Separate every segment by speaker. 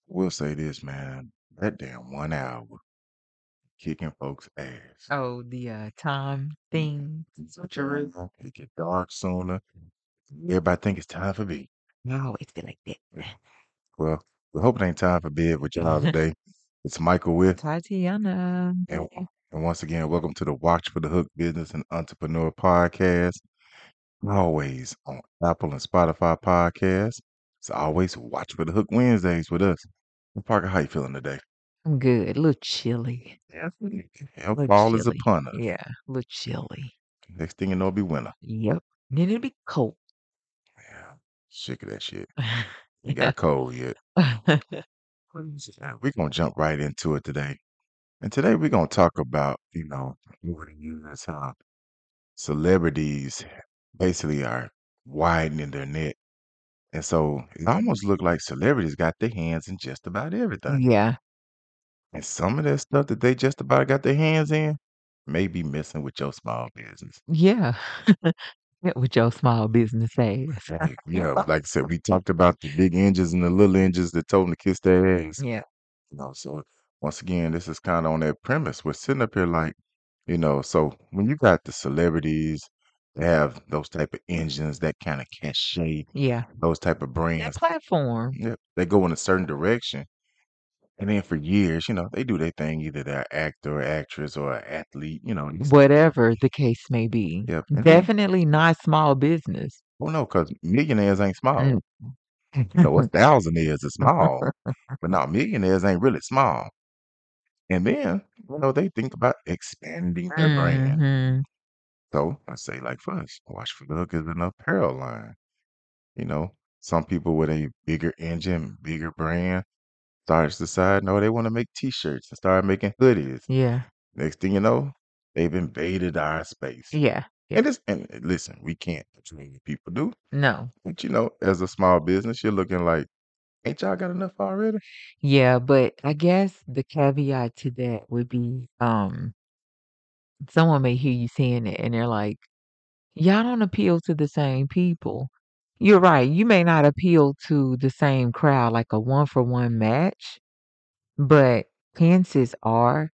Speaker 1: Will say this, man. That damn 1 hour kicking folks' ass.
Speaker 2: Oh, the time thing switcheroo.
Speaker 1: It get dark sooner. Everybody think it's time for bed.
Speaker 2: I always feel like
Speaker 1: Well, we hope it ain't time for bed with y'all
Speaker 2: that.
Speaker 1: today. It's Michael with,
Speaker 2: Tatiana.
Speaker 1: and once again, welcome to the Watch for the Hook Business and Entrepreneur Podcast. Always on Apple and Spotify podcasts. It's always Watch for the Hook Wednesdays with us. And Parker, how you feeling today?
Speaker 2: I'm good. A little chilly.
Speaker 1: Yeah,
Speaker 2: A little
Speaker 1: fall is
Speaker 2: chilly.
Speaker 1: upon us.
Speaker 2: Yeah, a little chilly.
Speaker 1: Next thing you know, it'll be winter.
Speaker 2: Yep. Then it'll be cold.
Speaker 1: Yeah, sick of that shit. It got cold yet. We're gonna jump right into it today. And today we're gonna talk about, over the years how celebrities basically are widening their net. And so it almost look like celebrities got their hands in just about everything.
Speaker 2: Yeah.
Speaker 1: And some of that stuff that they just about got their hands in may be messing with your small business.
Speaker 2: Yeah. Yeah, with your small business ass.
Speaker 1: Yeah, like I said, we talked about the big engines and the little engines that told them to kiss their ass.
Speaker 2: Yeah.
Speaker 1: So once again, this is kind of on that premise. We're sitting up here like, so when you got the celebrities that have those type of engines, that kind of cachet,
Speaker 2: Yeah.
Speaker 1: those type of
Speaker 2: That
Speaker 1: brands,
Speaker 2: platform.
Speaker 1: yeah, they go in a certain direction. And then for years, they do their thing, either they're actor or actress or an athlete,
Speaker 2: Whatever the case may be.
Speaker 1: yep. And then,
Speaker 2: Definitely not small business.
Speaker 1: oh no, because millionaires ain't small.
Speaker 2: Mm.
Speaker 1: A thousandaires is small, but now millionaires ain't really small. And then, they think about expanding their brand.
Speaker 2: Hmm.
Speaker 1: So I say, like for us, Watch for the Hook is an apparel line. You know, some people with a bigger engine, bigger brand, starts to decide, no, they want to make T-shirts and start making hoodies.
Speaker 2: Yeah.
Speaker 1: Next thing you know, they've invaded our space.
Speaker 2: Yeah. Yeah.
Speaker 1: And listen, we can't control what people do.
Speaker 2: No.
Speaker 1: But as a small business, you're looking like, ain't y'all got enough already?
Speaker 2: Yeah, but I guess the caveat to that would be, someone may hear you saying it and they're like, y'all don't appeal to the same people. You're right. You may not appeal to the same crowd like a one for one match, but chances are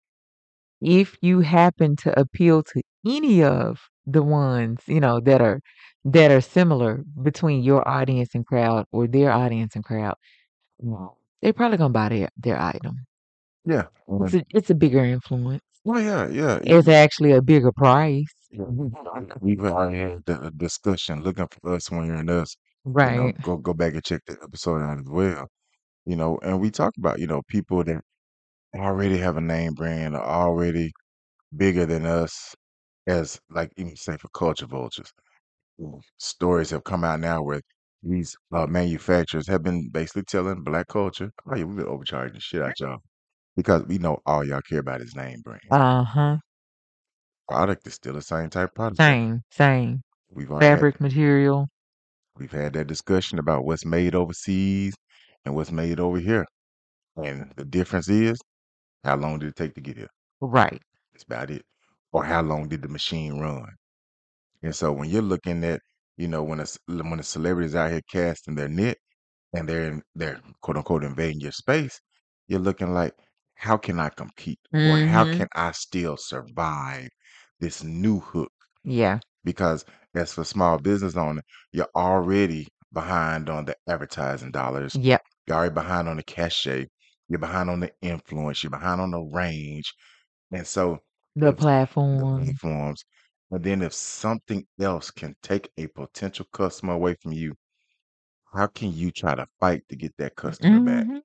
Speaker 2: if you happen to appeal to any of the ones, that are similar between your audience and crowd or their audience and crowd, they're probably gonna buy their item.
Speaker 1: Yeah.
Speaker 2: It's a bigger influence.
Speaker 1: Well, yeah, yeah.
Speaker 2: It's actually a bigger price.
Speaker 1: Yeah, we've already had the discussion looking for us when you're in us.
Speaker 2: Right.
Speaker 1: Go back and check the episode out as well. And we talk about, people that already have a name brand or already bigger than us as like even say for culture vultures. Stories have come out now where these manufacturers have been basically telling black culture, oh yeah, we've been overcharging the shit out y'all because we know all y'all care about is name brand.
Speaker 2: Uh-huh.
Speaker 1: Product is still the same type product though.
Speaker 2: Same.
Speaker 1: We've already had
Speaker 2: Fabric material.
Speaker 1: we've had that discussion about what's made overseas and what's made over here. And the difference is how long did it take to get here?
Speaker 2: Right.
Speaker 1: That's about it. Or how long did the machine run? And so when you're looking at, when a celebrity's out here casting their net and they're quote unquote invading your space, you're looking like, how can I compete? Or how
Speaker 2: Mhm.
Speaker 1: can I still survive this new hook?
Speaker 2: Yeah.
Speaker 1: Because as for small business owner, you're already behind on the advertising dollars.
Speaker 2: Yep.
Speaker 1: You're already behind on the cachet. You're behind on the influence. You're behind on the range. And so
Speaker 2: The
Speaker 1: if the
Speaker 2: platform.
Speaker 1: platforms, and then if something else can take a potential customer away from you, how can you try to fight to get that customer back?
Speaker 2: Mhm.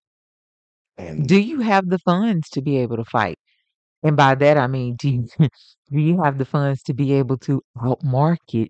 Speaker 1: And
Speaker 2: Do you have the funds to be able to fight? And by that I mean, do you do you have the funds to be able to outmarket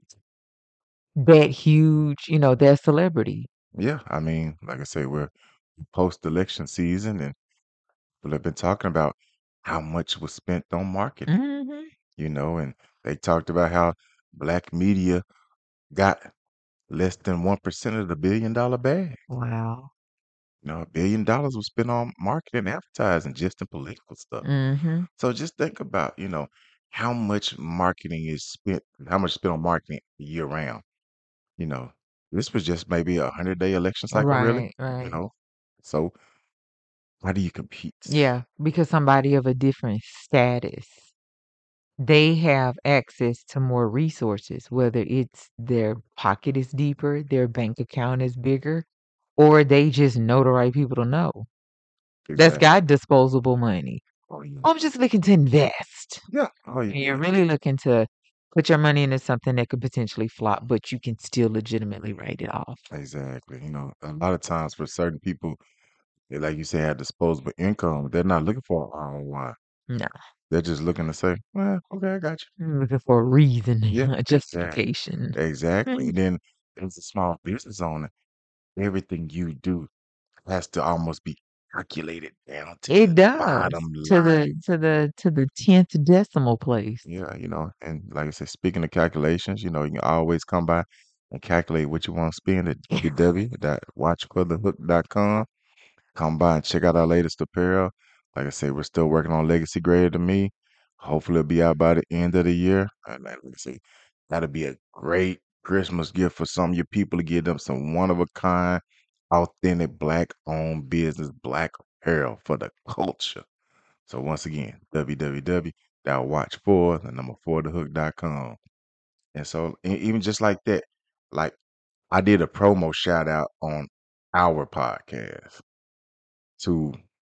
Speaker 2: that huge, that celebrity?
Speaker 1: yeah, I mean, like I say, we're post-election season and people have been talking about how much was spent on marketing,
Speaker 2: Mhm.
Speaker 1: and they talked about how black media got less than 1% of the $1 billion bag.
Speaker 2: Wow.
Speaker 1: $1 billion was spent on marketing and advertising just in political stuff.
Speaker 2: Mhm.
Speaker 1: So just think about, how much marketing is spent, how much spent on marketing year round. You know, this was just maybe a 100-day election cycle, really.
Speaker 2: Right,
Speaker 1: You
Speaker 2: right.
Speaker 1: know, so How do you compete?
Speaker 2: Yeah, because somebody of a different status, they have access to more resources, whether it's their pocket is deeper, their bank account is bigger, or they just know the right people to know. That's
Speaker 1: Exactly.
Speaker 2: got disposable money.
Speaker 1: Oh yeah.
Speaker 2: I'm just looking to invest.
Speaker 1: Yeah. Oh
Speaker 2: And you're
Speaker 1: yeah.
Speaker 2: really looking to put your money into something that could potentially flop, but you can still legitimately write it off.
Speaker 1: Exactly. A lot of times for certain people, like you say, have disposable income. They're not looking for an ROI.
Speaker 2: No,
Speaker 1: They're just looking to say, "Well, okay, I got
Speaker 2: I'm looking for a reason,
Speaker 1: you." Yeah.
Speaker 2: a
Speaker 1: Exactly.
Speaker 2: justification.
Speaker 1: Exactly.
Speaker 2: Mm,
Speaker 1: And then as a small business owner, everything you do has to almost be calculated down to
Speaker 2: It
Speaker 1: the
Speaker 2: does
Speaker 1: bottom
Speaker 2: to
Speaker 1: line.
Speaker 2: the 10th decimal place.
Speaker 1: Yeah, and like I said, speaking of calculations, you can always come by and calculate what you want to spend at www.watchforthehook.com. Come by and check out our latest apparel. Like I said, we're still working on Legacy Greater Than Me. Hopefully, it'll be out by the end of the year. And like I say, that'll be a great Christmas gift for some of your people to give them some one of a kind, authentic, black owned business, black apparel for the culture. So once again, www.watch4, the number 4, thehook.com. And so even just like that, like I did a promo shout out on our podcast to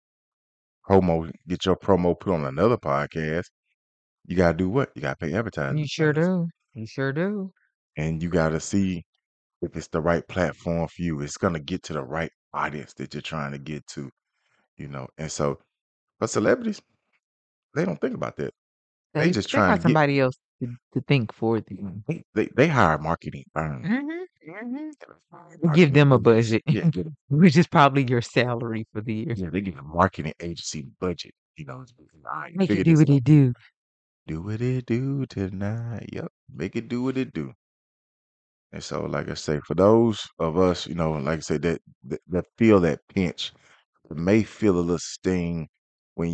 Speaker 1: get your promo put on another podcast. You gotta do what? You gotta pay
Speaker 2: You
Speaker 1: advertising
Speaker 2: sure
Speaker 1: funds.
Speaker 2: do. You sure do.
Speaker 1: And you gotta see if it's the right platform for you. It's gonna get to the right audience that you're trying to get to. And so for celebrities, they don't think about that. They just
Speaker 2: They
Speaker 1: trying to
Speaker 2: got
Speaker 1: get
Speaker 2: somebody else to think for them.
Speaker 1: they hire marketing firms.
Speaker 2: Mhm, mhm. Give
Speaker 1: Marketing
Speaker 2: them a
Speaker 1: agency.
Speaker 2: budget,
Speaker 1: Yeah, get 'em.
Speaker 2: which is probably your salary for the year.
Speaker 1: Yeah, they get a marketing agency budget. All right,
Speaker 2: Make it
Speaker 1: figure
Speaker 2: do
Speaker 1: this
Speaker 2: what
Speaker 1: out.
Speaker 2: it do.
Speaker 1: Do what it do tonight. Yep. Make it do what it do. And so, like I say, for those of us, like I said, that feel that pinch, it may feel a little sting when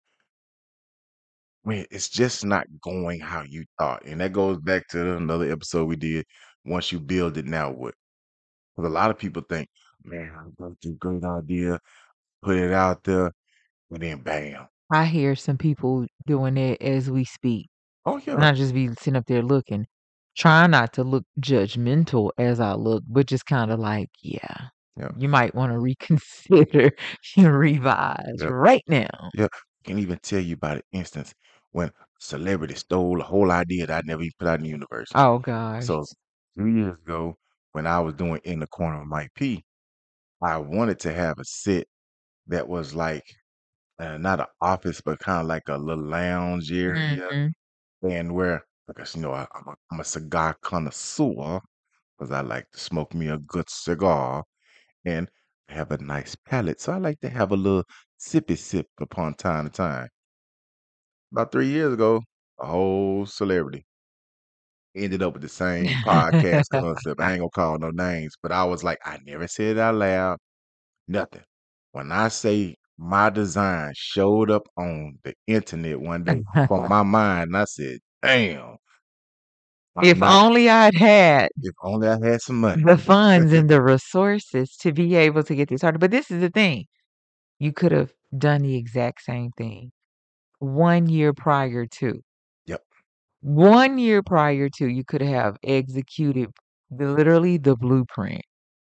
Speaker 1: when it's just not going how you thought. And that goes back to another episode we did. Once you build it, now what? Because a lot of people think, man, I'm going to great idea, put it out there, and then bam.
Speaker 2: I hear some people doing it as we speak,
Speaker 1: Oh
Speaker 2: and
Speaker 1: yeah.
Speaker 2: I just be sitting up there looking, trying not to look judgmental as I look, but just kinda like, "Yeah,
Speaker 1: Yeah.
Speaker 2: you might wanna reconsider and revise
Speaker 1: Yeah.
Speaker 2: right now."
Speaker 1: Yeah. Can even tell you about an instance when celebrity stole a whole idea that I never even put out in the universe.
Speaker 2: Oh gosh.
Speaker 1: So 3 years ago, when I was doing In the Corner of Mike P, I wanted to have a set that was like not an office, but kind of like a little lounge area,
Speaker 2: Mhm.
Speaker 1: and where because I'm a cigar connoisseur because I like to smoke me a good cigar and have a nice palate. So I like to have a little sippy sip upon time to time. About 3 years ago, a whole celebrity ended up with the same podcast concept. I ain't gonna call no names, but I was like, I never said it out loud, nothing. When I say my design showed up on the internet one day from my mind, and I said, damn, I'm
Speaker 2: If
Speaker 1: not,
Speaker 2: only I'd had
Speaker 1: if only I had some money.
Speaker 2: the funds and the resources to be able to get this started. But this is the thing, you could have done the exact same thing 1 year prior to.
Speaker 1: Yep,
Speaker 2: 1 year prior to, you could have executed literally the blueprint.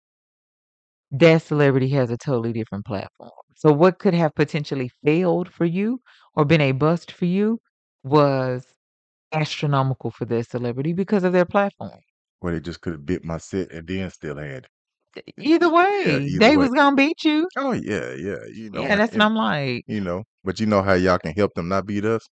Speaker 2: That celebrity has a totally different platform. So what could have potentially failed for you or been a bust for you was astronomical for that celebrity because of their platform.
Speaker 1: where they just could have bit my set and then still had
Speaker 2: Either
Speaker 1: it. Yeah,
Speaker 2: way,
Speaker 1: either
Speaker 2: they
Speaker 1: way.
Speaker 2: was gonna beat you.
Speaker 1: Oh yeah, yeah,
Speaker 2: Yeah, that's what I'm like.
Speaker 1: but you know how y'all can help them not beat us?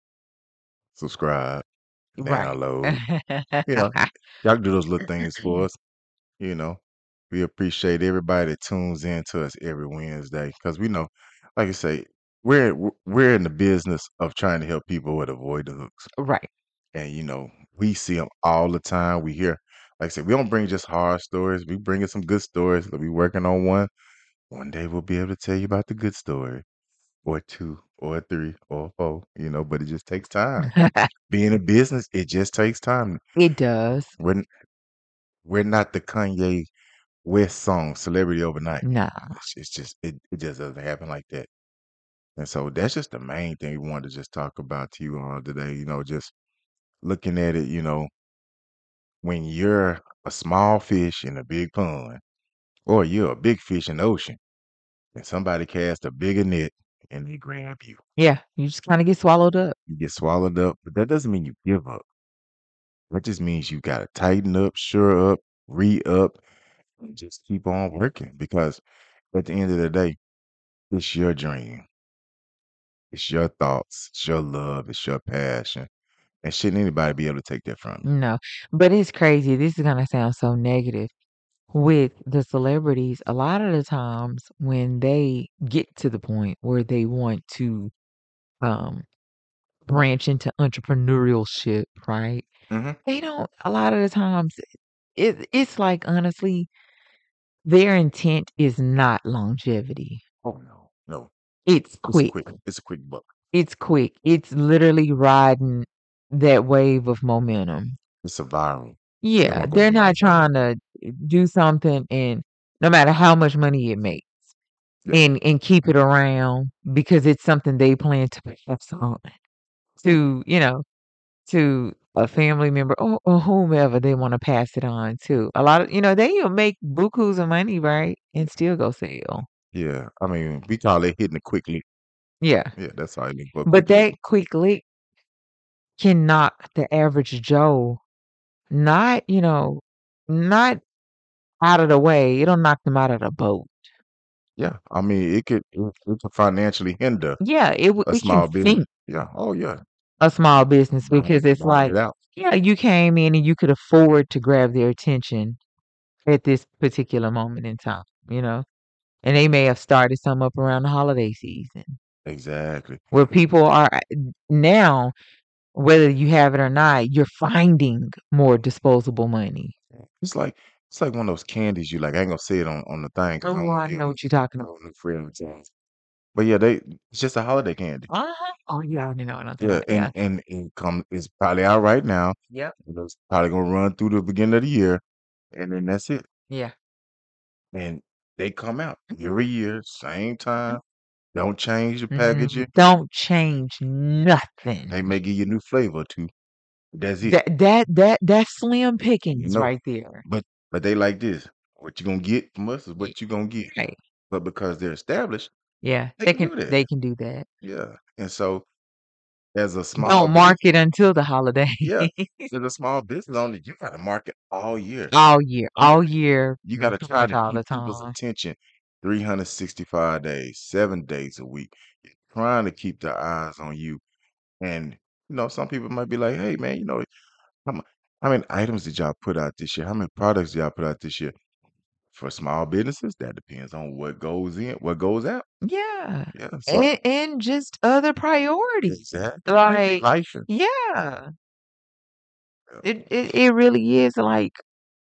Speaker 1: Subscribe,
Speaker 2: Right.
Speaker 1: download. You know, y'all can do those little things for us. You know, we appreciate everybody that tunes in to us every Wednesday because we know, like I say, we're in the business of trying to help people with avoid the hooks,
Speaker 2: Right.
Speaker 1: and we see them all the time. We hear, like I said, we don't bring just horror stories. We bring in some good stories. We working on one. One day we'll be able to tell you about the good story, or two, or three, or four. But it just takes time. Being in business, it just takes time.
Speaker 2: It does.
Speaker 1: We're we're not the Kanye. West Song, Celebrity Overnight.
Speaker 2: Nah.
Speaker 1: It's just it just doesn't happen like that. And so that's just the main thing we wanted to just talk about to you all today. Just looking at it, when you're a small fish in a big pond, or you're a big fish in the ocean, and somebody casts a bigger net and they grab you,
Speaker 2: Yeah, you just kinda get swallowed up.
Speaker 1: you get swallowed up. But that doesn't mean you give up. That just means you gotta tighten up, sure up, re up, and just keep on working because at the end of the day, it's your dream. It's your thoughts, it's your love, it's your passion. And shouldn't anybody be able to take that from you?
Speaker 2: No, but it's crazy. This is gonna sound so negative. With the celebrities, a lot of the times when they get to the point where they want to um branch into entrepreneurship, right?
Speaker 1: Mhm.
Speaker 2: They don't a lot of the times it's like honestly, their intent is not longevity.
Speaker 1: Oh, no. No.
Speaker 2: It's
Speaker 1: It's a
Speaker 2: quick.
Speaker 1: quick it's a quick buck.
Speaker 2: It's quick. It's literally riding that wave of momentum.
Speaker 1: It's a viral. They
Speaker 2: Yeah,
Speaker 1: wanna go
Speaker 2: they're not
Speaker 1: viral.
Speaker 2: trying to do something and no matter how much money it makes
Speaker 1: Yeah.
Speaker 2: and keep it around because it's something they plan to pass on to, to a family member or whomever they want to pass it on to. A lot of, they'll make bukus of money, right? And still go sell.
Speaker 1: Yeah. I mean, we call it hitting it quickly.
Speaker 2: Yeah.
Speaker 1: Yeah, that's how I look for a
Speaker 2: But
Speaker 1: quick lick.
Speaker 2: that quick lick can knock the average Joe not, not out of the way. It'll knock them out of the boat.
Speaker 1: Yeah. I mean, it could financially hinder
Speaker 2: Yeah,
Speaker 1: a
Speaker 2: it can
Speaker 1: small business.
Speaker 2: sink
Speaker 1: Yeah. Oh, yeah.
Speaker 2: a small business
Speaker 1: Burn
Speaker 2: because it's
Speaker 1: burn
Speaker 2: like,
Speaker 1: it out.
Speaker 2: yeah, you came in and you could afford to grab their attention at this particular moment in time, and they may have started some up around the holiday season
Speaker 1: Exactly.
Speaker 2: where people are now, whether you have it or not, you're finding more disposable money.
Speaker 1: It's like it's like one of those candies you like. I ain't gonna say it on the thing because I
Speaker 2: Oh,
Speaker 1: don't want
Speaker 2: I
Speaker 1: to give
Speaker 2: know
Speaker 1: them
Speaker 2: what you're talking about.
Speaker 1: no free advertising. But yeah, it's just a holiday candy.
Speaker 2: Uh-huh. Oh, you already know what I'm talking
Speaker 1: Yeah,
Speaker 2: about.
Speaker 1: and
Speaker 2: Yeah.
Speaker 1: and it's probably out right now.
Speaker 2: Yep.
Speaker 1: It's probably gonna run through the beginning of the year, and then that's it.
Speaker 2: Yeah.
Speaker 1: And they come out every year, same time. Don't change the
Speaker 2: Mhm.
Speaker 1: packaging.
Speaker 2: Don't change nothing.
Speaker 1: They may give you a new flavor too. That's it.
Speaker 2: That's slim
Speaker 1: You
Speaker 2: pickings
Speaker 1: know,
Speaker 2: right there.
Speaker 1: but they like this. What you gonna get from us is
Speaker 2: Y-
Speaker 1: what you gonna get.
Speaker 2: Right.
Speaker 1: But because they're established,
Speaker 2: Yeah.
Speaker 1: they can do that.
Speaker 2: They can do that.
Speaker 1: Yeah. And so as a small
Speaker 2: Don't
Speaker 1: business,
Speaker 2: market until the holiday.
Speaker 1: yeah, as a small business owner, you gotta market all year.
Speaker 2: All year,
Speaker 1: You gotta
Speaker 2: pretty
Speaker 1: try
Speaker 2: much
Speaker 1: to
Speaker 2: all the
Speaker 1: keep people's
Speaker 2: time.
Speaker 1: attention 365 days, 7 days a week. You're trying to keep their eyes on you. And some people might be like, "Hey, man, how, mu- how many items did y'all put out this year? How many products did y'all put out this year?" For small businesses, that depends on what goes in, what goes out.
Speaker 2: Yeah.
Speaker 1: Yeah, so
Speaker 2: And just other priorities.
Speaker 1: exactly.
Speaker 2: Like,
Speaker 1: Life.
Speaker 2: yeah.
Speaker 1: Yeah,
Speaker 2: It really is like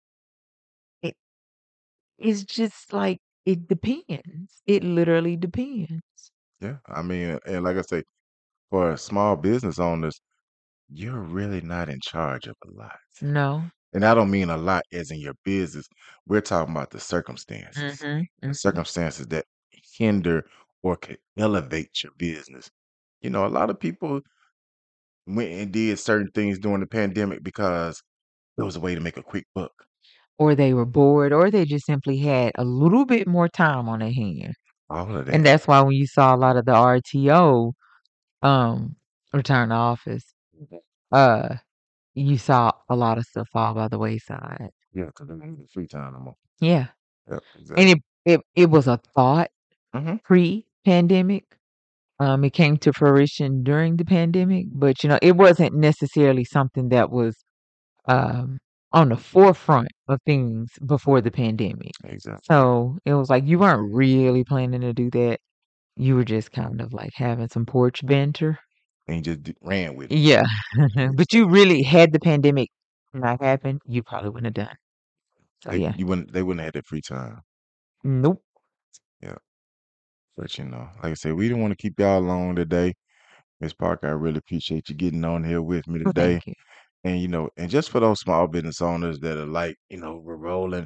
Speaker 2: it, it's just like it depends. It literally depends.
Speaker 1: yeah. I mean, and like I say, for small business owners, you're really not in charge of a lot.
Speaker 2: No.
Speaker 1: And I don't mean a lot as in your business. We're talking about the circumstances.
Speaker 2: Mhm.
Speaker 1: The
Speaker 2: Mhm.
Speaker 1: circumstances that hinder or can elevate your business. A lot of people went and did certain things during the pandemic because it was a way to make a quick buck.
Speaker 2: Or they were bored or they just simply had a little bit more time on their hands.
Speaker 1: All of
Speaker 2: And
Speaker 1: that.
Speaker 2: that's why when you saw a lot of the RTO um return to office, uh you saw a lot of stuff fall by the wayside.
Speaker 1: Yeah, because they don't have free time no more.
Speaker 2: Yeah.
Speaker 1: Yep,
Speaker 2: And
Speaker 1: exactly.
Speaker 2: it was a thought
Speaker 1: Hmm.
Speaker 2: pre-pandemic. It came to fruition during the pandemic, but it wasn't necessarily something that was um on the forefront of things before the pandemic.
Speaker 1: Exactly.
Speaker 2: So it was like you weren't really planning to do that. You were just kind of like having some porch banter.
Speaker 1: And he just ran with it.
Speaker 2: Yeah. But
Speaker 1: So
Speaker 2: you really had the pandemic not happen, you probably wouldn't have done. So
Speaker 1: they
Speaker 2: yeah.
Speaker 1: you wouldn't they wouldn't have had that free time.
Speaker 2: Nope.
Speaker 1: Yeah. But like I said, we didn't want to keep y'all long today. Miss Parker, I really appreciate you getting on here with me
Speaker 2: Well,
Speaker 1: today.
Speaker 2: thank you.
Speaker 1: And and just for those small business owners that are like, we're rolling.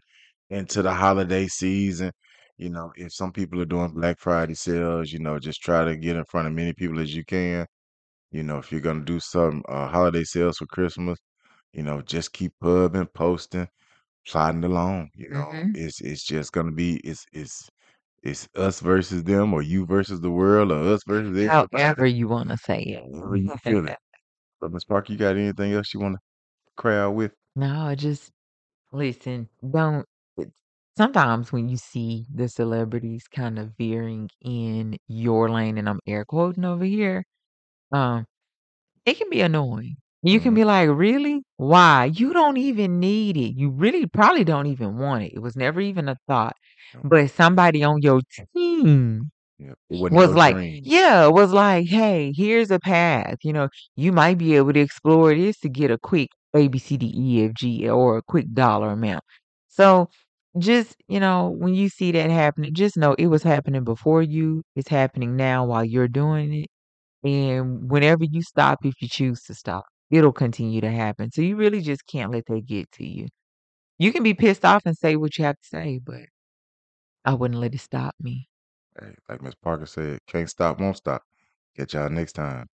Speaker 1: into the holiday season. If some people are doing Black Friday sales, just try to get in front of many people as you can. If you're gonna do some holiday sales for Christmas, just keep pubbing, posting, plodding along.
Speaker 2: Mhm.
Speaker 1: It's just gonna be it's us versus them, or you versus the world, or us versus everybody.
Speaker 2: However you wanna say
Speaker 1: Yeah,
Speaker 2: it.
Speaker 1: however you feel it. But Miss Parker, you got anything else you want to crowd with?
Speaker 2: No, just listen, don't it's sometimes when you see the celebrities kind of veering in your lane, and I'm air quoting over here, um, it can be annoying. You can
Speaker 1: Hmm.
Speaker 2: be like, "Really? Why? You don't even need it. You really probably don't even want it. It was never even a thought."
Speaker 1: Yep.
Speaker 2: But somebody on your team
Speaker 1: Yep. It wasn't
Speaker 2: was
Speaker 1: your
Speaker 2: like,
Speaker 1: dream.
Speaker 2: yeah, was like, "Hey, here's a path. You might be able to explore this to get a quick A, B, C, D, E, F, G, or a quick dollar amount." So just, when you see that happening, just know it was happening before you. It's happening now while you're doing it. And whenever you stop, if you choose to stop, it'll continue to happen. So you really just can't let that get to you. You can be pissed off and say what you have to say, but I wouldn't let it stop me.
Speaker 1: Hey, like Miss Parker said, can't stop, won't stop. Catch y'all next time.